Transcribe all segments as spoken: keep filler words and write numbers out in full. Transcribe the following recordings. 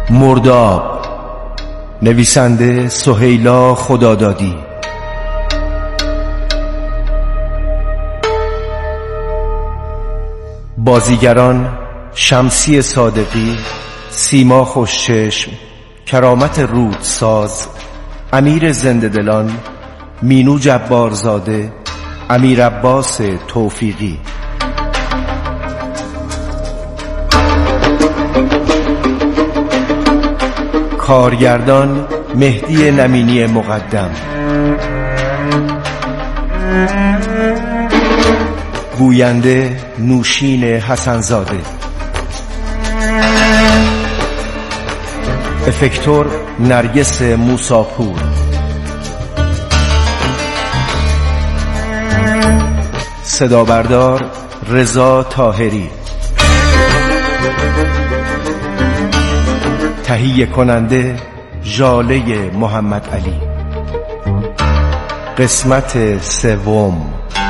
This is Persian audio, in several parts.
مرداب، نویسنده سهیلا خدادادی. بازیگران شمسی صادقی، سیما خوشچشم، کرامت رودساز، امیر زنده‌دلان، مینو جبارزاده، امیر عباس توفیقی. کارگردان مهدی نمینی مقدم. گوینده نوشین حسنزاده. افکتور نرگس موساپور. صدابردار رضا طاهری. تهیه کننده ژاله محمد علی. قسمت سوم.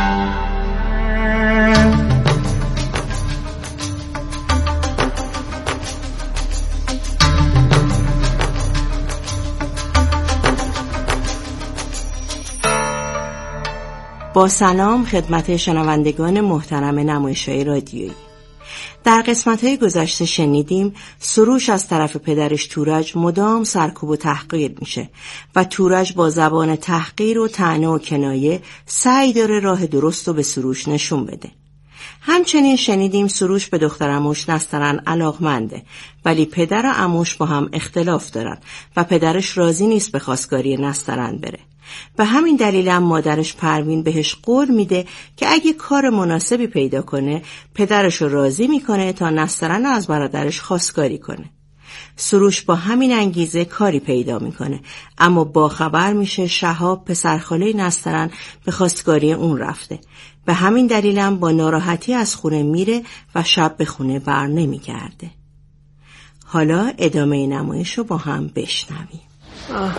با سلام خدمت شنوندگان محترم نمایش‌های رادیویی. در قسمت‌های گذشته شنیدیم سروش از طرف پدرش تورج مدام سرکوب و تحقیر میشه و تورج با زبان تحقیر و طعنه و کنایه سعی داره راه درست رو به سروش نشون بده. همچنین شنیدیم سروش به دختر عموش نسترن علاقمنده، ولی پدر و عموش با هم اختلاف دارن و پدرش راضی نیست به خواستگاری نسترن بره. به همین دلیل هم مادرش پروین بهش قول میده که اگه کار مناسبی پیدا کنه پدرش رو راضی میکنه تا نسترن از برادرش خواستگاری کنه. سروش با همین انگیزه کاری پیدا میکنه، اما با خبر میشه شهاب پسرخاله نسترن به خواستگاری اون رفته. به همین دلیل هم با ناراحتی از خونه میره و شب به خونه بر نمیگرده. حالا ادامه نمایش رو با هم بشنویم. آه.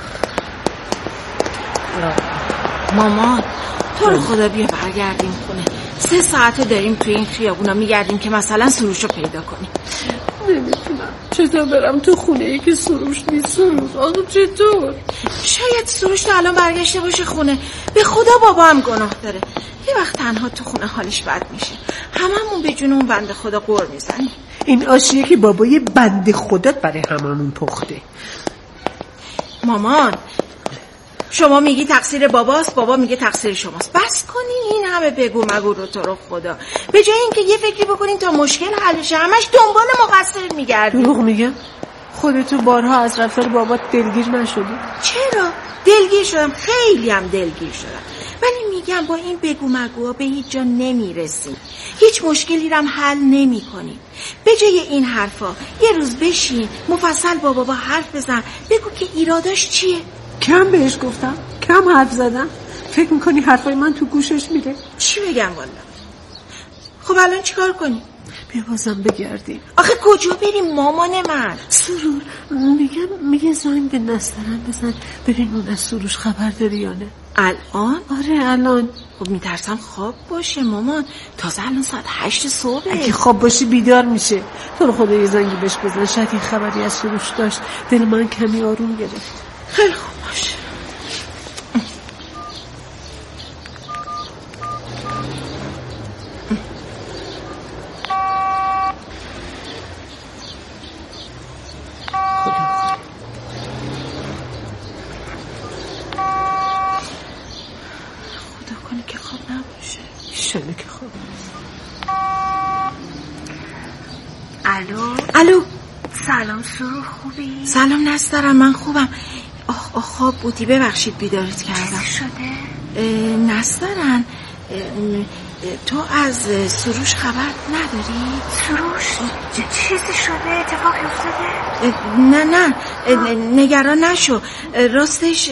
مامان تو رو خدا بیا برگردیم خونه. سه ساعته داریم توی این خیابونا میگردیم که مثلا سروش رو پیدا کنیم. نمیتونم. چطور برم تو خونه ای که سروش نیست؟ سروش آقا چطور؟ شاید سروش تا الان برگشته باشه خونه. به خدا بابا هم گناه داره. یه وقت تنها تو خونه حالش بد میشه، هممون به جون اون بنده خدا قور میزنیم. این آشیه که بابای بنده خودت برای هممون پخته. مامان شما میگی تقصیر باباست، بابا میگه تقصیر شماست. بس کنین این همه بگو مگو رو تو رو خدا. به جای اینکه یه فکری بکنین تا مشکل حل شه همش دنبال مقصر میگردین. دروغ میگم؟ خودتو بارها از رفتار بابات دلگیر نشدی؟ چرا؟ دلگیر شدم، خیلی هم دلگیر شدم، ولی میگم با این بگو مگوها به هیچ جا نمیرسیم، هیچ مشکلی رو هم حل نمی کنیم. به جای این حرفا یه روز بشین مفصل با بابا حرف بزن، بگو که ایراداش چیه. کم بهش گفتم؟ کم حرف زدم؟ فکر میکنی حرفای من تو گوشش میره؟ چی بگم والا؟ خب الان چیکار کنیم؟ بیا بازم بگردیم. آخه کجا بریم مامان من؟ سرور میگم میگه زنگ به نسترن بزن ببین اون از سروش خبر داری یا نه. الان؟ آره الان. خب میترسم خواب باشه مامان، تازه الان ساعت هشت صبحه. اگه خواب باشی بیدار میشه. تو رو خدا یه زنگی بهش بزن، شاید این خبری از سروش داشت، دل من کمی آروم گرفت. خیلی خوب باشه. الو الو سلام سرور، خوبی؟ سلام نسترن، من خوبم. آخ آخ خواب بودی، ببخشید بیدارت کردم. شده؟ نسترن تو از سروش خبر نداری؟ سروش؟ چیزی شده؟ اتفاقی افتاده؟ نه نه نگران نشو. راستش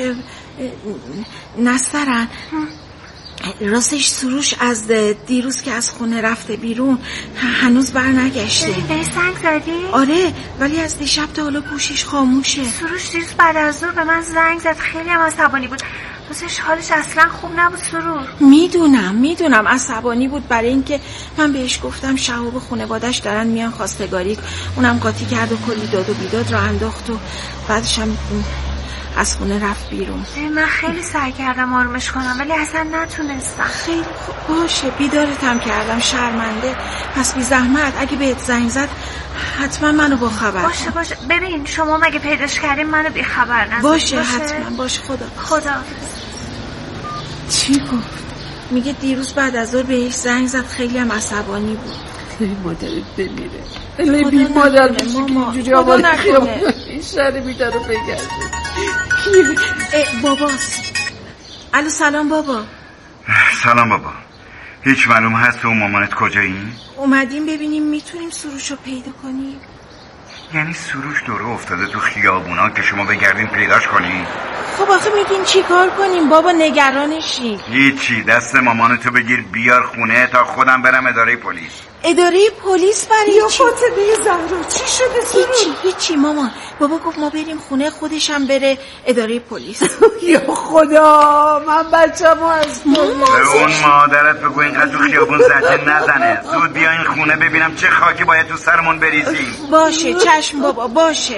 نسترن راستش سروش از دیروز که از خونه رفته بیرون هنوز بر نگشته. بهش زنگ زدی؟ آره ولی از دیشب تا حالا گوشش خاموشه. سروش دیروز بعد از ظهر به من زنگ زد، خیلی هم عصبانی بود. روزش حالش اصلا خوب نبود سرور. میدونم میدونم عصبانی بود برای اینکه من بهش گفتم شهاب خانواده‌اش دارن میان خواستگاری، اونم قاطی کرد و کلی داد و بیداد را انداخت و بعدش هم از خونه رفت بیرون. من خیلی سعی کردم آرومش کنم ولی اصلا نتونستم. خیلی خوب باشه، بیدارتم کردم، شرمنده. پس بی زحمت اگه بهت زنگ زد حتما منو با خبر. باشه باشه. ببین شما مگه پیداش کردین منو بی خبر نذارید. باشه, باشه حتما. باشه خدا خداحافظ. چی گفت؟ میگه دیروز بعد از ظهر بهش زنگ زد، خیلی هم عصبانی بود. خیلی مادرت بمیره. خیلی بی مادر بشه که اینجوری آماده خیابون این شهر بیدار رو بگرده. کی؟ باباست. الو سلام بابا. سلام بابا. هیچ معلوم هست تو مامانت کجایی؟ اومدیم ببینیم میتونیم سروش رو پیدا کنیم. یعنی سروش دوره افتاده تو خیابونا که شما بگردین پیداش کنین؟ خب آخه میگین چی کار کنیم بابا؟ نگرانشیم. هیچی، دست مامانتو بگیر بیار خونه تا خودم برم اداره پلیس. اداره پلیس برای یا چی؟ فاطمه زهرا چی شده سروش؟ هیچی هیچی مامان. بابا گفت ما بریم خونه، خودشم بره اداره پلیس. یا خدا من بچه‌مو از به اون مادرت بگو اینقدر تو خیابون زجه نزنه. زود بیا این خونه ببینم چه خاکی باید تو سرمون بریزیم. باشه چشم بابا باشه.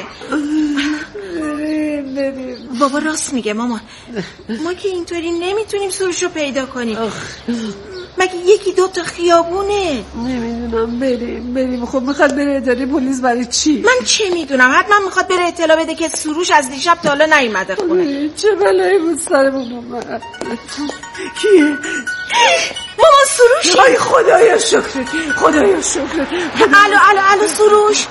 بریم بریم. بابا راست میگه مامان، ما که اینطوری نمیتونیم سروش رو پیدا کنیم. مگه یکی دو تا خیابونه؟ نمیدونم. بریم بریم. خب میخواد بره اداره پلیس برای چی؟ من چه میدونم، حتما میخواد بره اطلاع بده که سروش از دیشب تا حالا نیومده خونه. چه بلایی بود سرمون اومد. کیه؟ مامان سروش. ای خدایا شکرت، خدایا شکرت. الو الو الو سروش.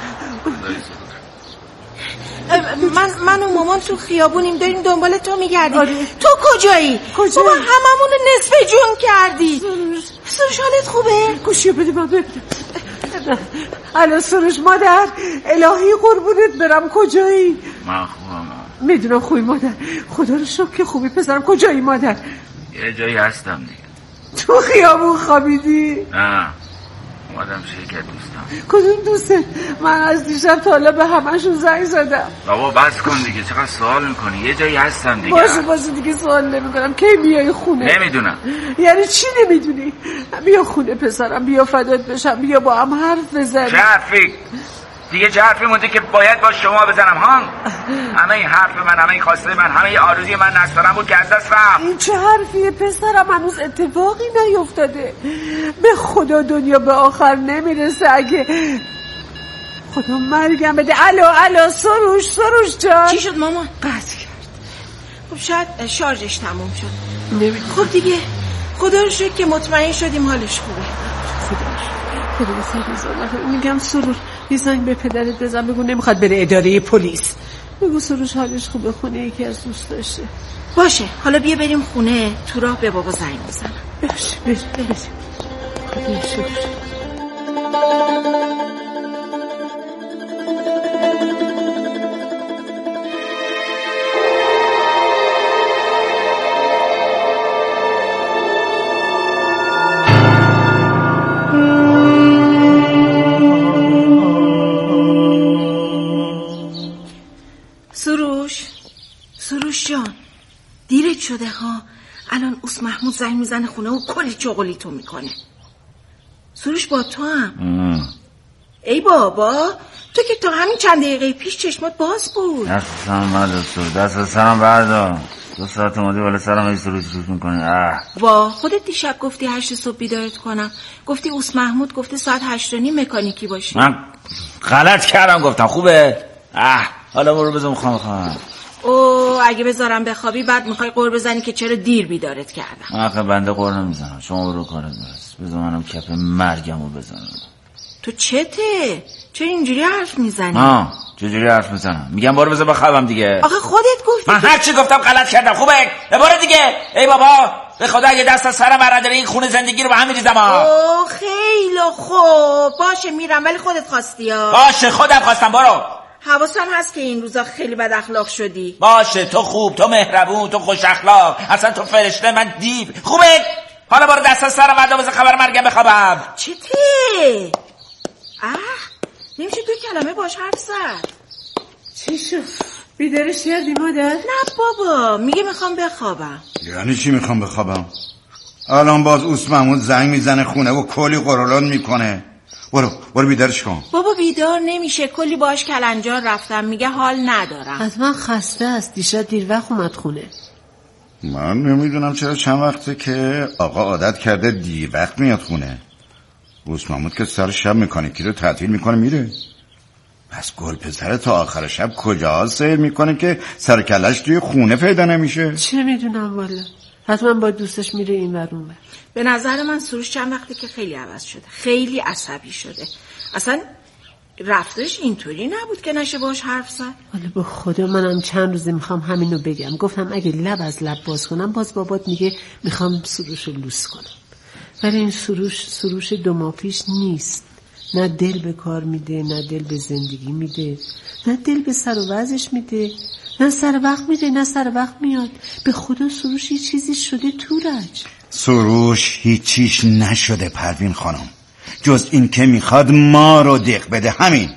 من من و مامان تو خیابونیم، داریم دنبال تو میگردیم. آره. تو کجایی؟ کجا؟ بابا هممون رو نصف جون کردی. سروش سروش حالت خوبه؟ گوشیو بده من ببینم. الو سروش مادر، الهی قربونت برم، کجایی؟ من خوبم. میدونم خوبی مادر، خدا رو شکر که خوبی پسرم. کجایی مادر؟ یه جایی هستم دیگه. تو خیابون خوابیدی؟ نه اومدم شرکت دوستم. کدوم دوسته؟ من از دیشب تا حالا به همشون زنگ زدم. بابا بس کن دیگه، چقدر سوال میکنی؟ یه جایی هستم دیگه. باشه باشه دیگه سوال نمیکنم. کی میای خونه؟ نمیدونم. یعنی چی نمیدونی؟ بیا خونه پسرم، بیا فدات بشم، بیا با هم حرف بزنیم. چه حرفی؟ دیگه چه حرفی مونده که باید با شما بزنم ها؟ همه این حرف من، همه این خواسته من، همه این آرزوی من نستارم بود که از دست رفت. این چه حرفیه پسرم؟ هنوز اتفاقی نیفتاده. به خدا دنیا به آخر نمیرسه اگه خدا مرگم بده. الو الو سروش سروش جان. چی شد مامان؟ قطع کرد. خب شاید شارژش تموم شد. نمیدونم. خب دیگه خدا رو شکر که مطمئن شدیم حالش خوبه. خدا خدا خیلی زحمت. میگم سروش یه زنگ به پدرت بزن، بگو نمیخواد بره اداره پلیس. بگو سروش حالش خوبه، خونه یکی از دوست داشته. باشه حالا بیا بریم خونه، تو راه به بابا زنگ بزنم. باشه بریم بریم. خدا شکر. سروش سروش جان دیرت شده ها. الان اوس محمود زنگ میزنه خونه و کلی چغلی تو میکنه. سروش با تو هم. ای بابا تو که تا همین چند دقیقه پیش چشمات باز بود. دست سرم بردار، دست سرم بردار. دو ساعت اومدی بالا سرم ای سروش روش میکنی. وا خودت دیشب گفتی هشت صبح بیدارت کنم، گفتی اوس محمود گفته ساعت هشت و نیم مکانیکی باشی. من غلط کردم گفتم خوبه. اه حالا برو بذار میخوام بخوام. او اگه بذارم بخوابی بعد میخوای قور بزنی که چرا دیر بیدارت کردم. آخه بنده قور نمیزنم، شما برو کارت برس. بذار منم کف مرگمو بزنم. تو چته؟ چرا اینجوری حرف میزنی؟ آه چجوری حرف میزنم؟ میگم برو بذار بخوابم دیگه. آخه خودت گفتی. من هر چی گفتم غلط کردم. خوبه برو دیگه. ای بابا به خدا اگه دست از سرم برداره این خونه زندگی رو به هم میریزم. اوه خیلی خوب باشه میرم، ولی خودت خواستی ها. باشه خودم خواستم. برو. حواسم هست که این روزا خیلی بد اخلاق شدی. باشه تو خوب، تو مهربون، تو خوش اخلاق، اصلا تو فرشته، من دیو. خوبه حالا برو دست از سرم بردار بذار خبر مرگم بخوابم. چته؟ اه نمیشه تو کلمه باش حرف زد. چی شد؟ بیدارش کردی مادر؟ نه بابا، میگه میخوام بخوابم. یعنی چی میخوام بخوابم؟ الان باز اوس محمود زنگ میزنه خونه و کلی قرولان میکنه. برو برو بیدارش کن. بابا بیدار نمیشه، کلی باش کلنجار رفتم، میگه حال ندارم. حتما خسته است، دیشب دیر وقت اومد خونه. من نمیدونم چرا چند وقته که آقا عادت کرده دیر وقت میاد خونه. اوس محمود که سر شب مکانیکی رو تعطیل میکنه میره. پس گل پسر تا آخر شب کجا سیر میکنه که سر کلش توی خونه پیدا نمیشه؟ چه میدونم والا، حتما با دوستش میره این ور اون ور. به نظر من سروش چند وقته که خیلی عوض شده، خیلی عصبی شده. اصلا رفتش اینطوری نبود که نشه باش حرف زد. والا به خدا منم چند روزه میخوام همینو بگم. گفتم اگه لب از لب باز کنم باز بابات میگه میخوام سروشو لوس کنم. ولی این سروش سروش دو ماه پیش نیست. نه دل به کار میده، نه دل به زندگی میده، نه دل به سر و وضعش میده، نه سر وقت میده نه سر وقت میاد. به خدا سروش یه چیزی شده تورج. سروش هیچیش نشده پروین خانم، جز این که میخواد ما رو دق بده. همین.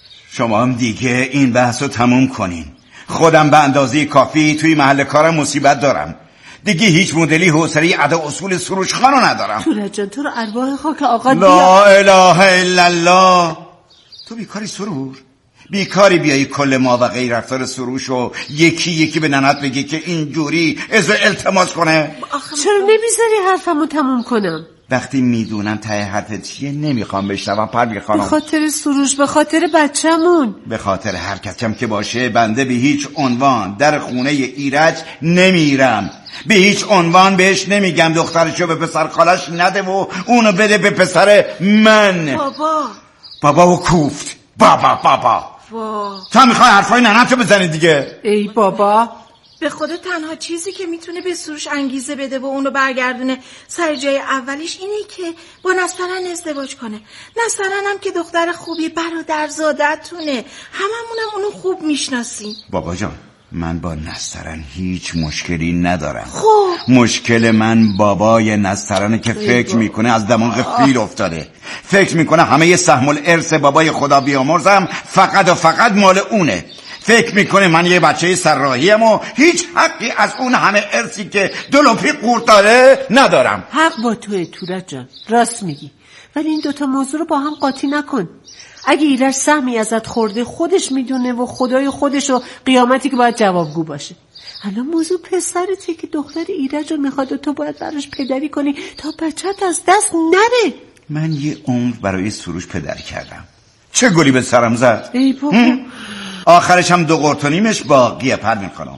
شما هم دیگه این بحث رو تموم کنین. خودم به اندازه کافی توی محل کارم مصیبت دارم، دیگه هیچ مدلی حوصله ادا اصول سروش خانو ندارم. تورج جان تو رو ارواح خاک آقا لا اله الا الله. تو بیکاری سرور؟ بیکاری بیایی کل ما و غیر رفتار سروش و یکی یکی به ننت بگی که اینجوری ازو التماس کنه؟ چرا نمیذاری حرفمو تموم کنم؟ وقتی میدونم ته حرفت چیه نمیخوام بشنوم پروین خانم. به خاطر سروش، به خاطر بچه‌مون، به خاطر هر کسیم که باشه بنده به هیچ عنوان در خونه ایرج نمیرم. به هیچ عنوان بهش نمیگم دخترشو به پسر خالش نده و اونو بده به پسر من. بابا بابا و کوفت. بابا بابا وا. تا میخوای حرفای ننتو بزنی دیگه. ای بابا، به خدا تنها چیزی که میتونه به سروش انگیزه بده و اونو برگردونه سر جای اولیش اینه که با نسترن ازدواج کنه. نسترن هم که دختر خوبی، برادرزادتونه، هممونم اونو خوب میشناسیم. بابا جان من با نسترن هیچ مشکلی ندارم. خب مشکل من بابای نسترنه که فکر میکنه از دماغ فیل افتاده. فکر میکنه همه سهم الارث بابای خدا بیامرزم فقط و فقط مال اونه. فکر میکنه من یه بچه سرراهیم و هیچ حقی از اون همه ارثی که دلوپی قورت داره ندارم. حق با توه تورج جان، راست میگی. ولی این دوتا موضوع رو با هم قاطی نکن. اگه ایرج سهمی ازت خورده خودش میدونه و خدای خودش و قیامتی که باید جوابگو باشه. الان موضوع پسرته که دختر ایرج رو میخواد و تو باید براش پدری کنی تا بچت از دست نره. من یه عمر برای سروش پدری کردم، چه گلی به سرم زد. ای بابا، آخرش هم دو قرتونیمش باقیه پروین خانم.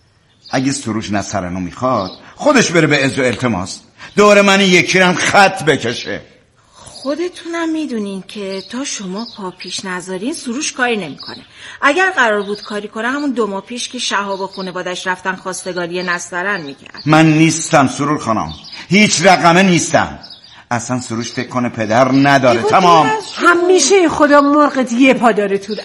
اگه سروش نسترنو میخواد خودش بره به عز و التماس، دور من یکی رم خط بکشه. خودتونم میدونین که تا شما پا پیش نذارین سروش کاری نمیکنه. اگر قرار بود کاری کنه همون دو ماه پیش که شهاب و خانواده‌اش رفتن خواستگاری نسترن میکرد. من نیستم سرور خانم، هیچ رقمه نیستم. اصلا سروش فکر کنه پدر نداره. تمام. همیشه خدا مرغت یه پا داره تورج.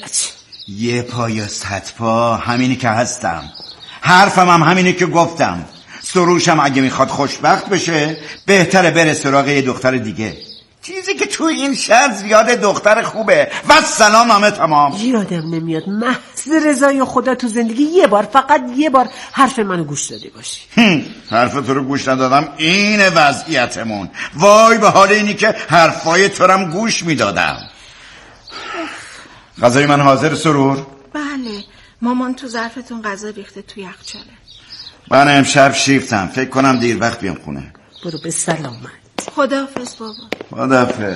یه پا یا صد پا همینی که هستم. حرفم هم همینی که گفتم. سروشم اگه میخواد خوشبخت بشه بهتره بره سراغ یه دختر دیگه. چیزی که تو این شهر زیاد دختر خوبه. و سلام همه تمام. یادم نمیاد محض رضای خدا تو زندگی یه بار، فقط یه بار حرف منو گوش داده باشی. حرف تو رو گوش ندادم این وضعیتمون. وای به حال اینی که حرفای تو رم گوش میدادم. غذای من حاضر سرور؟ بله مامان تو ظرفتون غذا ریخته تو یخچاله. من امشب شیفتم، فکر کنم دیر وقت بیام خونه. برو به سلامت. خداحافظ بابا. خداحافظ.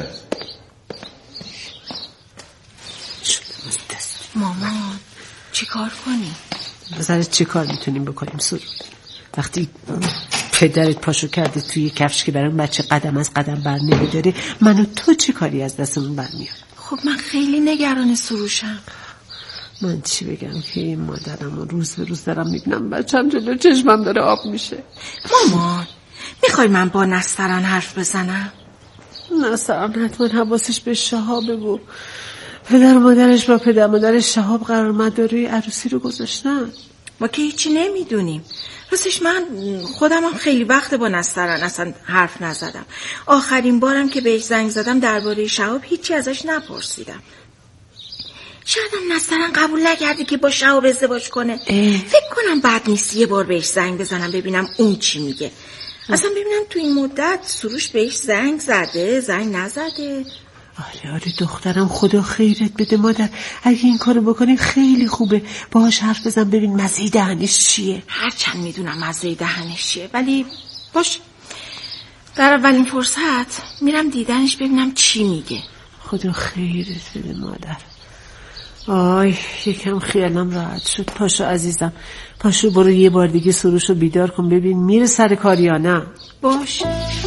مامان چی کار کنیم؟ بذارت چی کار میتونیم بکنیم سرور؟ وقتی پدرت پاشو کرده توی کفش که برای بچه قدم از قدم بر نمیداره، من و تو چی کاری از دستمون برمیاد؟ خب من خیلی نگران سروشم. من چی بگم که این مادرم و روز به روز دارم میبینم بچم جلو چشمم داره آب میشه. مامان میخوای من با نسترن حرف بزنم؟ نسترن حتما حواسش به شهابه و پدر مادرش با پدر مادرش شهاب قرار مداره عروسی رو گذاشتن. ما که هیچی نمیدونیم. راستش من خودم هم خیلی وقت با نسترن اصلا حرف نزدم. آخرین بارم که بهش زنگ زدم درباره شهاب هیچی ازش نپرسیدم. شاید هم نسترن قبول نکرده که با شهاب ازدواج کنه. اه. فکر کنم بد نیست یه بار بهش زنگ بزنم ببینم اون چی میگه. اصلا ببینم تو این مدت سروش بهش زنگ زده زنگ نزده. آره آره دخترم، خدا خیرت بده مادر. اگه این کارو بکنی خیلی خوبه. باهاش حرف بزن ببین مزه دهنش چیه. هرچند میدونم مزه دهنش چیه، ولی باش در اولین فرصت میرم دیدنش ببینم چی میگه. خدا خیرت بده مادر. آی یکم خیالم راحت شد. پاشو عزیزم، پاشو برو یه بار دیگه سروشو بیدار کن ببین میره سر کار یا نه. باش.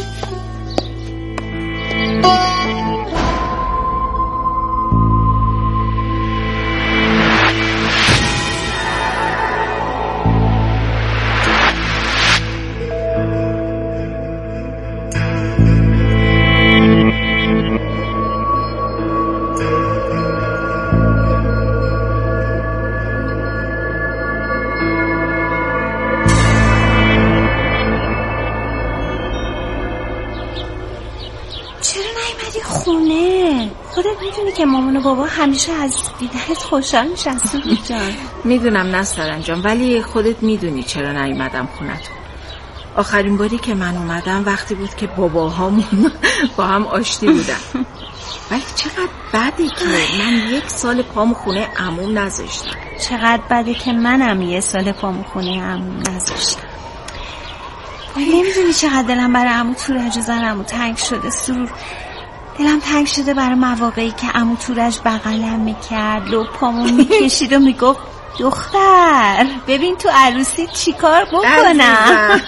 که مامان و بابا همیشه از دیدنت خوشحال میشن سروش جان. میدونم نسترن جان، ولی خودت میدونی چرا نیومدم خونتون. آخرین باری که من اومدم وقتی بود که باباهامون با هم آشتی بودن. ولی چقدر بده که من یک سال پامو خونه عموم نذاشتم. چقدر بده که منم یک سال پامو خونه عموم نذاشتم. نمیدونی چقدر دلم برای عمو تورج و زنمو تنگ شده سرور. دلم تنگ شده برای مواقعی که عمو تورج بغلم میکرد و پامو میکشید و میگفت دختر ببین تو عروسی چی کار بکنم.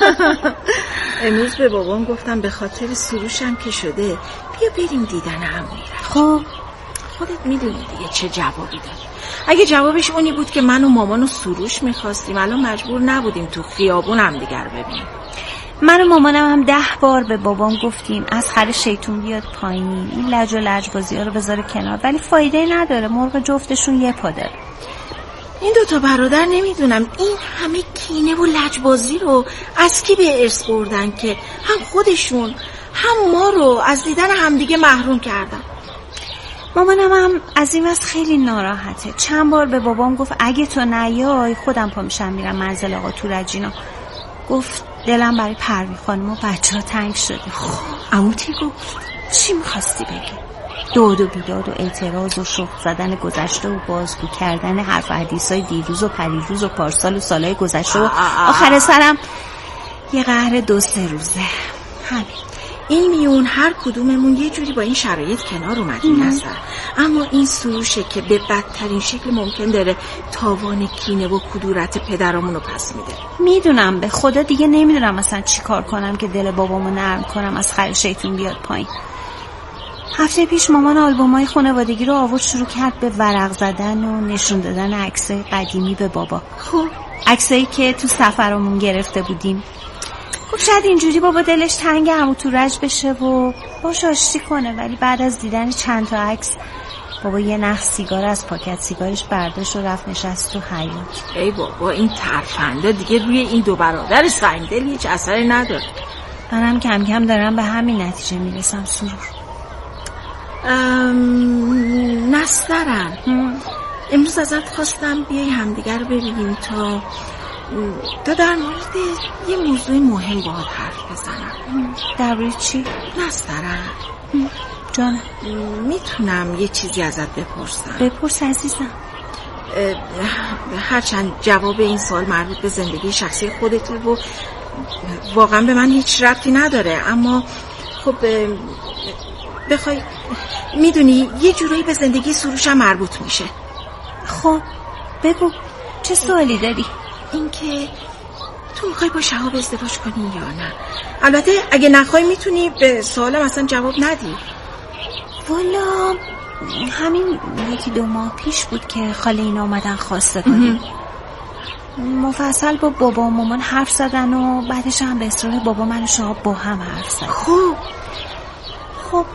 امروز به بابام گفتم به خاطر سروشم که شده بیا بریم دیدن عمویی. خب خودت میدونی دیگه چه جوابی داد. اگه جوابش اونی بود که من و مامان و سروش میخواستیم الان مجبور نبودیم تو خیابون هم دیگر ببینیم. من و مامانم هم ده بار به بابام گفتیم از خر شیطون بیاد پایین، این لج و لجبازی ها رو بذاره کنار، ولی فایده نداره. مرغ جفتشون یه پا داره. این دوتا برادر نمیدونم این همه کینه و لجبازی رو از کی به ارث بردن که هم خودشون هم ما رو از دیدن همدیگه محروم کردن. مامانم هم از این واسه خیلی ناراحته. چند بار به بابام گفت اگه تو نیای خودم پا میشم میرم منزل آقا تورجینا. گفت دلم برای پروین خانم و بچه ها تنگ شده. عمو چی گفت؟ چی میخواستی بگی؟ داد و بیداد و اعتراض و شخ زدن گذشته و بازگو کردن حرف و حدیثای دیروز و پریروز و پارسال و سالهای گذشته و آخر سرم یه قهر دو سه روزه. همین. این میون هر کدوممون یه جوری با این شرایط کنار اومدیم نظر، اما این سروشه که به بدترین شکل ممکن داره تاوان کینه و کدورت پدرامونو پس میده. میدونم، به خدا دیگه نمیدونم مثلا چی کار کنم که دل بابامو نرم کنم از خر شیطون بیاد پایین. هفته پیش مامان آلبومای خانوادگی رو آورد شروع کرد به ورق زدن و نشون دادن عکسای قدیمی به بابا. خب عکسایی که تو سفرمون گرفته بودیم. خب شاید اینجوری بابا دلش تنگ عمو تورج بشه و باش آشتی کنه، ولی بعد از دیدن چند تا عکس بابا یه نخ سیگار از پاکت سیگارش برداشت و رفت نشست تو حیاط. ای بابا این ترفنده دیگه روی این دو برادر سنگدل هیچ اثری نداره. منم کم کم دارم به همین نتیجه میرسم سرور. ام... نسترن امروز ازت خواستم بیای همدیگر رو ببینیم تا تا در مورد یه موضوع مهم باهات حرف بزنم. در مورد چی؟ نسترن جان میتونم یه چیزی ازت بپرسم؟ بپرس عزیزم. هرچند جواب این سوال مربوط به زندگی شخصی خودته و واقعا به من هیچ ربطی نداره، اما خب بخوای میدونی یه جورایی به زندگی سروشم مربوط میشه. خب بگو چه سوالی داری؟ اینکه تو میخوای با شهاب ازدواج کنی یا نه؟ البته اگه نخوای میتونی به سوالم اصلا جواب ندی. والا همین یکی دو ماه پیش بود که خاله اینا اومدن خواستگاری. مفصل با بابا و مامان حرف زدن و بعدش هم به اصرار بابا من و شهاب با هم حرف زدن. خب خب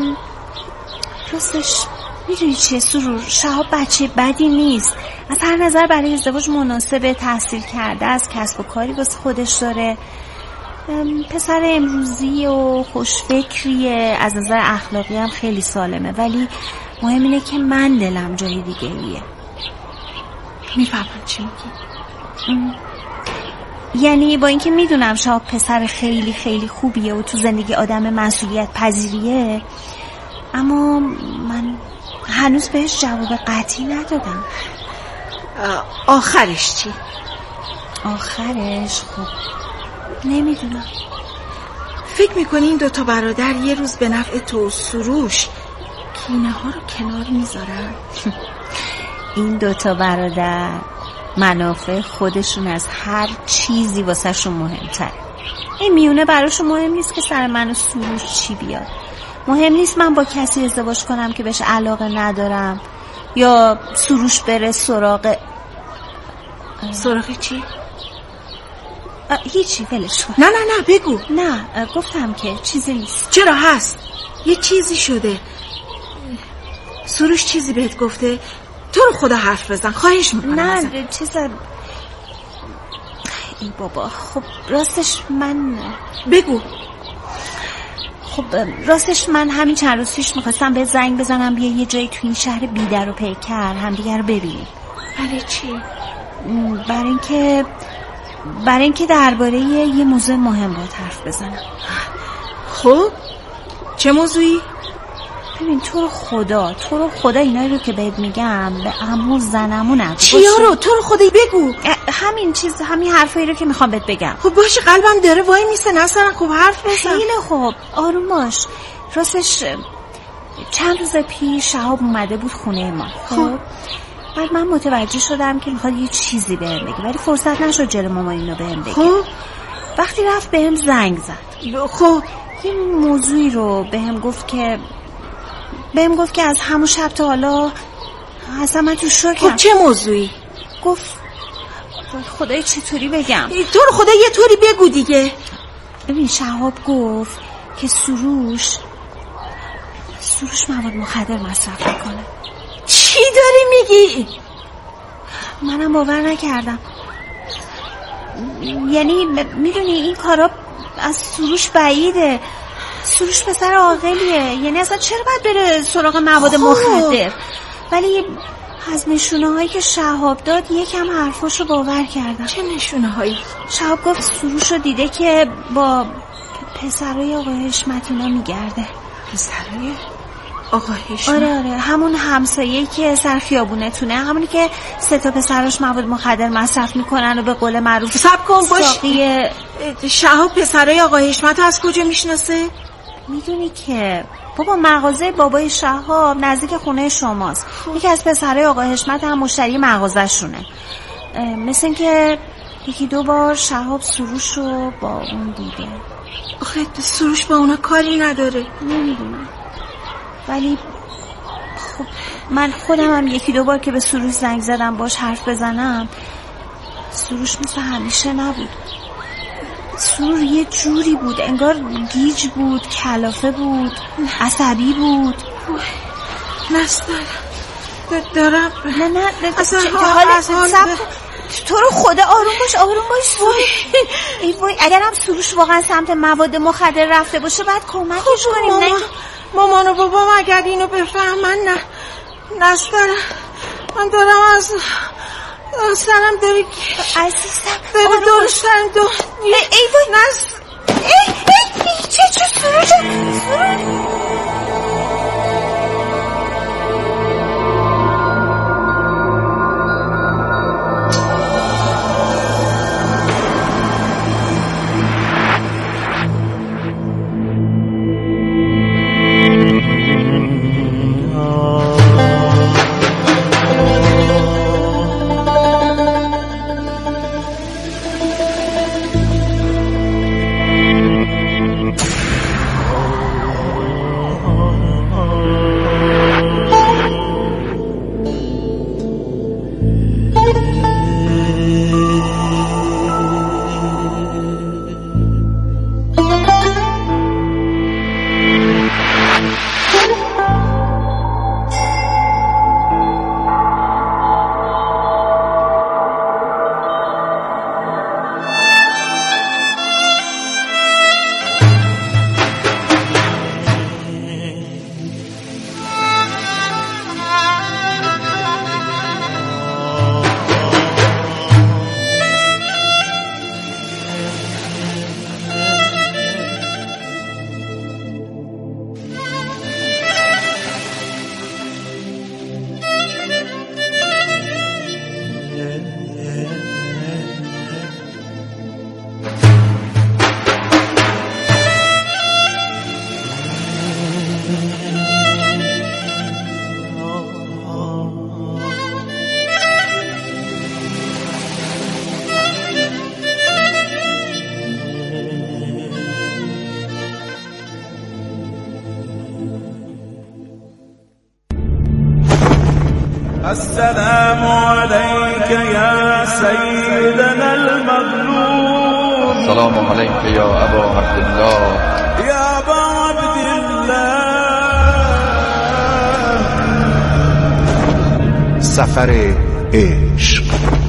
راستش میدونی چیه سرور، شهاب بچه بدی نیست، از هر نظر برای ازدواج مناسبه، تحصیل کرده، از کسب و کاری واسه خودش داره، پسر امروزی و خوشفکریه، از نظر اخلاقی هم خیلی سالمه، ولی مهم اینه که من دلم جای دیگه ایه. میفهمم چی میگی. یعنی با اینکه میدونم شهاب پسر خیلی خیلی خوبیه و تو زندگی آدم مسئولیت پذیریه، اما من هنوز بهش جواب قطعی ندادم. آخرش چی؟ آخرش خب نمیدونم. فکر میکنی این دوتا برادر یه روز به نفع تو سروش کینه ها رو کنار میذارن؟ این دوتا برادر منافع خودشون از هر چیزی واسه شون مهمتره. این میونه براشون مهم نیست که سر من و سروش چی بیاد. مهم نیست من با کسی ازدواج کنم که بهش علاقه ندارم یا سروش بره سراغ. سراغ چی؟ هیچی، ولش کن. نه نه نه بگو. نه گفتم که چیزی نیست. چرا هست؟ یه چیزی شده. سروش چیزی بهت گفته؟ تو رو خدا حرف بزن، خواهش میکنم. نه چیز ای بابا. خب راستش من بگو. خب راستش من همین چند روز پیش میخواستم به زنگ بزنم بیا یه جایی تو این شهر بیدر و پیکر همدیگه رو ببینیم. برای چی؟ برای اینکه برای اینکه درباره یه موضوع مهم باید حرف بزنم. خب چه موضوعی؟ ببین تو رو خدا تو رو خدا اینا رو که بهت میگم به عمو زنمو نگو. چیا رو؟ تو رو خدایی بگو. همین چیز، همین حرفایی رو که میخوام بهت بگم. خب باشه، قلبم داره وای میسه نسرن. خب حرف بزن. خیلی خوب، آروم باش. راستش چند روز پیش شهاب اومده بود خونه ما. خب بعد من متوجه شدم که میخواد یه چیزی بهم بگه ولی فرصت نشد جلو مامان اینو بهم بگه. خب وقتی رفت بهم زنگ زد. خب یه موضوعی رو بهم گفت که بهم گفت که از همون شب تا حالا اصلا من تو شوکم. خب چه موضوعی؟ گفت خدای چطوری بگم؟ تو رو خدا یه طوری بگو دیگه. ببین شهاب گفت که سروش سروش مواد مخدر مصرف میکنه. چی داری میگی؟ منم باور نکردم. یعنی میدونی این کارا از سروش بعیده. سروش پسر عاقلیه، یعنی اصلا چرا باید بره سراغ مواد مخدر؟ ولی از نشونه هایی که شهاب داد یکم حرفاشو باور کردم. چه نشونه هایی؟ شهاب گفت سروش رو دیده که با پسرای آقای حشمتینا میگرده. پسرای آقا حشمت؟ آره آره همون همسایه‌ای که سر خیابونتونه، همونی که سه تا پسرش مواد مخدر مصرف میکنن و به قول معروف صبر کن باش. ساقی. شهاب پسرای آقا حشمت از کجا میشناسه؟ میدونی که بابا مغازه بابای شهاب نزدیک خونه شماست. یکی از پسرای آقا حشمت هم مشتری مغازه شونه. مثل این که یکی دو بار شهاب سروش رو با اون دیده. آخه سروش با اونا کاری نداره. نمیدونم ولی خب من خودم هم یکی دو بار که به سروش زنگ زدم باش حرف بزنم، سروش مثل همیشه نبود. سرور یه جوری بود، انگار گیج بود، کلافه بود، عصبی بود. نستر دارم نه نه اصلا حال تو رو خدا آروم باش آروم باش. وای ای وای اگرم سروش واقعا سمت مواد مخدر رفته باشه باید کمکش کنیم. ماما. نه مامان و بابام اگر اینو بفهمن نه نستر من دارم از سرم داری عزیزم داره درشترم دو ای ای وای نست ای ای چه چه سروش سروش السلام علیک یا سیدنا المظلوم. سلام علیک یا ابا عبدالله. یا ابا عبدالله. سفر عشق.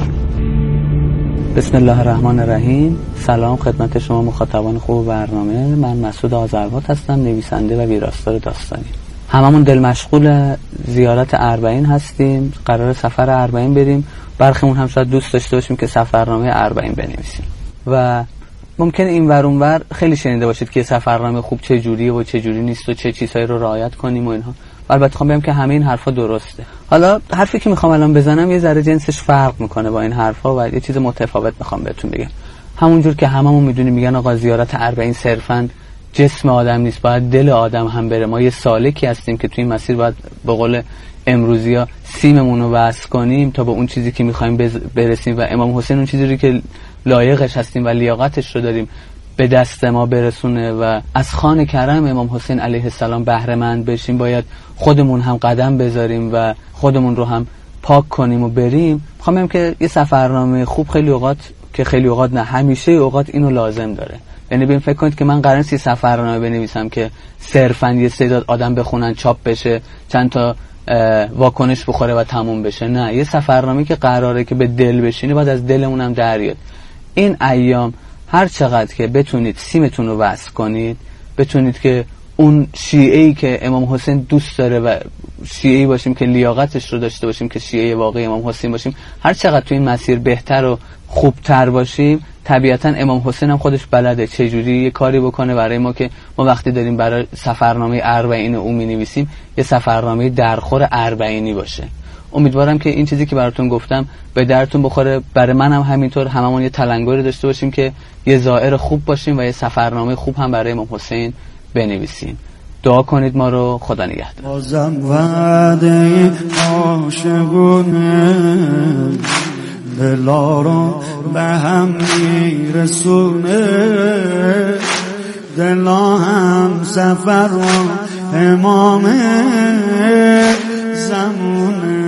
بسم الله الرحمن الرحیم. سلام خدمت شما مخاطبان خوب برنامه. من مسعود آذربات هستم، نویسنده و ویراستار داستانی. هممون دل مشغول زیارت اربعین هستیم. قرار سفر اربعین بریم. برخیمون هم شاید دوست داشته باشیم که سفرنامه اربعین بنویسیم و ممکنه این ور اون ور خیلی شنیده باشید که سفرنامه خوب چه جوریه و چه جوری نیست و چه چیزهایی رو رعایت کنیم و اینها. البته میخوام بگم که همه این حرفا درسته. حالا حرفی که میخوام الان بزنم یه ذره جنسش فرق میکنه با این حرفا و یه چیز متفاوت میخوام بهتون بگم. همونجور که هممون میدونیم میگن آقا زیارت اربعین صرفاً جسم آدم نیست، باید دل آدم هم بره. ما یه سالکی هستیم که توی این مسیر باید به قول امروزیا سیممون رو وصل کنیم تا به اون چیزی که میخوایم برسیم و امام حسین اون چیزی رو که لایقش هستیم و لیاقتش رو داریم به دست ما برسونه و از خوان کرم امام حسین علیه السلام بهره مند بشیم. باید خودمون هم قدم بذاریم و خودمون رو هم پاک کنیم و بریم. میخوام بگم که یه سفرنامه خوب خیلی اوقات که خیلی اوقات نه همیشه اوقات اینو لازم داره. یعنی ببین فکر کنید که من قراره سی سفرنامه بنویسم که صرفاً یه تعداد آدم بخونن چاپ بشه چند تا واکنش بخوره و تموم بشه. نه، یه سفرنامه که قراره که به دل بشینه باید از دلمون هم در بیاد. این ایام هر چقدر که بتونید سیمتون رو وصل کنید، بتونید که اون شیعه‌ای که امام حسین دوست داره و شیعه‌ای باشیم که لیاقتش رو داشته باشیم، که شیعه واقعی امام حسین باشیم، هر چقدر تو این مسیر بهتر و خوبتر باشیم، طبیعتا امام حسین هم خودش بلده چجوری یه کاری بکنه برای ما که ما وقتی داریم برای سفرنامه اربعین او می‌نویسیم یه سفرنامه درخور اربعینی باشه. امیدوارم که این چیزی که براتون گفتم به درتون بخوره. برای من هم همینطور، هممون یه تلنگری داشته باشیم که یه زائر خوب باشیم و یه سفرنامه خوب هم برای امام حسین بنویسیم. دعا کنید ما رو. خدا نگهدار. بازم وعده عاشقونه دلا رو به هم میرسونه، دلا هم سفر و امام زمونه.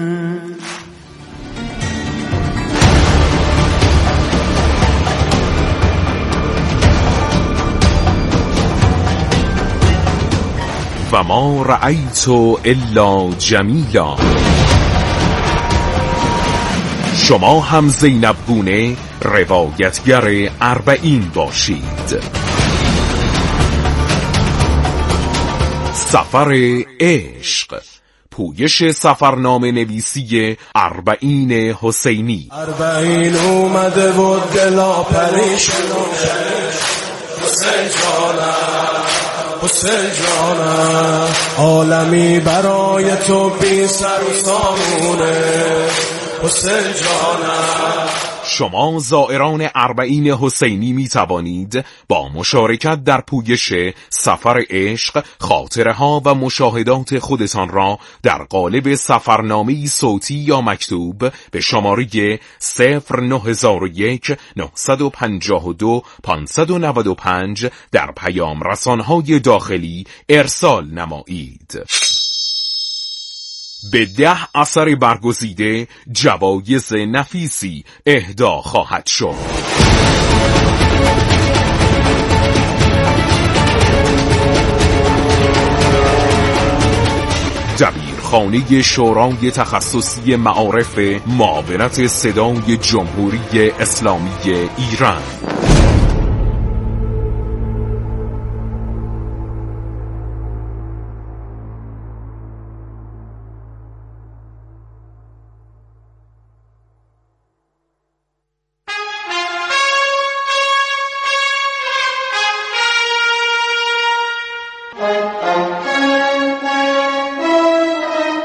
و ما رأیت الا جمیلا. شما هم زینب گونه روایتگر اربعین باشید. سفر عشق، پویش سفرنامه نویسی اربعین حسینی. اربعین اومده و دلا پریشونه، حسین جانم حسین جانم، عالمی برای تو بی سر و سامونه، حسین جانم. شما زائران اربعین حسینی می توانید با مشارکت در پویش سفر عشق خاطره ها و مشاهدات خودتان را در قالب سفرنامه‌ای صوتی یا مکتوب به شماره صفر نه یک نه پنج دو پنج نه پنج در پیام رسانهای داخلی ارسال نمایید. به ده اثر برگزیده جوایز نفیسی اهدا خواهد شد. دبیرخانه شورای تخصصی معارف معاونت صدای جمهوری اسلامی ایران.